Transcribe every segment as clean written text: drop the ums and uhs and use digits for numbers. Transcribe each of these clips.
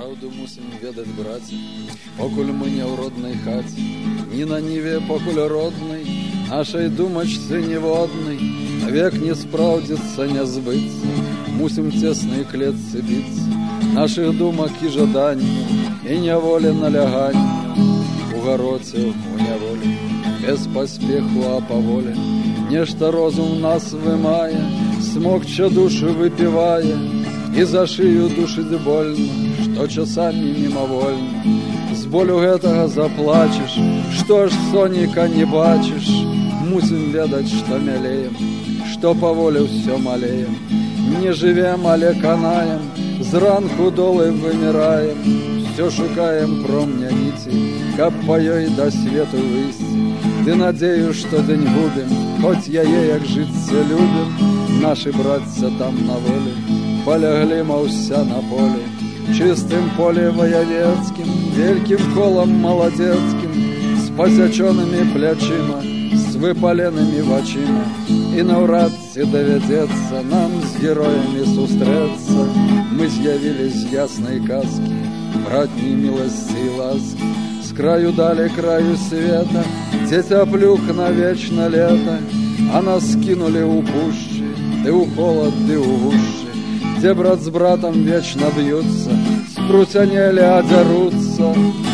Праўду мусім ведаць, браце, покуль мы не ў роднай хаце, ні на ніве, покуль роднай, нашай думачцы ніводнай, навек не спраўдзіцца, не збыцца, мусім цеснай клетцы біцца, нашых думак і жаданняў, і няволі наляганняў, у гароце, у няволі, без паспеху, а паволі, нешта розум нас вымае, смокча душу выпівае, і за шыю душыць больно, што часамі мімавольна. З болю гэтага заплачеш, што ж сонейка не бачыш, мусім ведаць, што мялеем, што паволі ўсё малеем, не жывем, але канаем, зранку долы выміраем, всё шукаем промняніцы, каб па ёй да свету выйсці, ды надзею, што дзень губім, хоць яе, як жыцца любім, нашы брацця там на волі, поляглі маўся на полі, чыстым поле ваявецкім, вялікім колам маладзецкім, з пасячонымі плячыма, з выпаленымі вачыма, і наўрад ці давядзецца нам з героямі сустрэцца. Мы з'явілі з яснай казкі, братні міласці і ласкі, з краю далі краю света, дзе цяплюк на вечна лета, а нас скінулі ў пушчы, ды ў холад, ды ў гушчы, дзе брат з братам вечна б'юцца, спруцянелі, адзяруцца.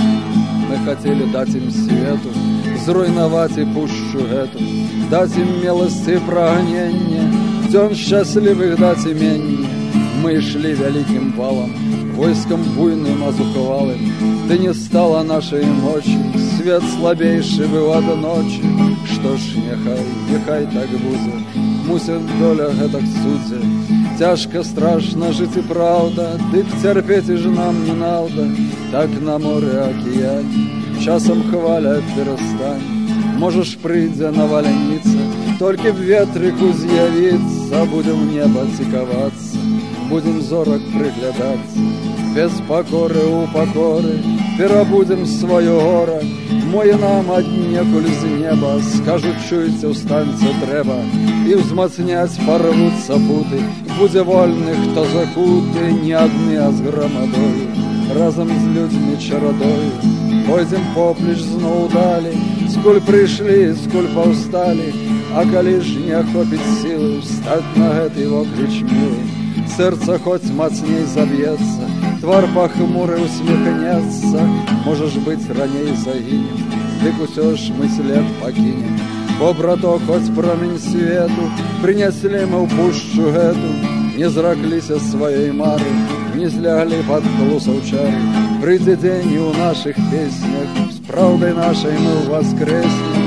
Мы хацелі даць ім свету, зруйнаваць і пушчу гэту, даць ім міласць і прагненне, дзён шчаслівых даць іменне. Мы ішлі вялікім валам, войскам буйным, азухвалым, ды не стала нашай мочы, свет слабейшы быў ад ночы. Што ж, няхай так будзе, мусіць доля гэтак судзе. Цяжка, страшна жыць і праўда, дык цярпець і ж нам не наўда. Так на моры, акіяне, часам хваля перастань. Можаш, прыйдзе наваляніца, толькі б ветрыку з'явіцца, будзем неба цікавацца, будзем зорак прыглядацца, без пакоры ў пакоры перабудзем сваё гора. Мо і нам аднекуль з неба скажуць, чуйце, устаньце трэба, і ўзмацняць парвуцца путы, будзе вольны, хто закуты, не адны, а з грамадою, разам з людзьмі чарадою. Пойдзем поплеч зноў далі, скуль прыйшлі, скуль паўсталі, а калі ж не ахопіць сілы ўстаць на гэты вокліч мілы, сэрца хоць мацней заб'ецца, твар пахмуры усміхнецца, можаш быць, раней загінем, дык усё ж мы след пакінем. Бо, браток, хоць промень свету прынеслі мы ў пушчу гэту, не зракліся сваёй мары, не зляглі пад клусаў чары. Прыйдзе дзень і ў нашых песнях з праўдай нашай мы ўваскрэснем,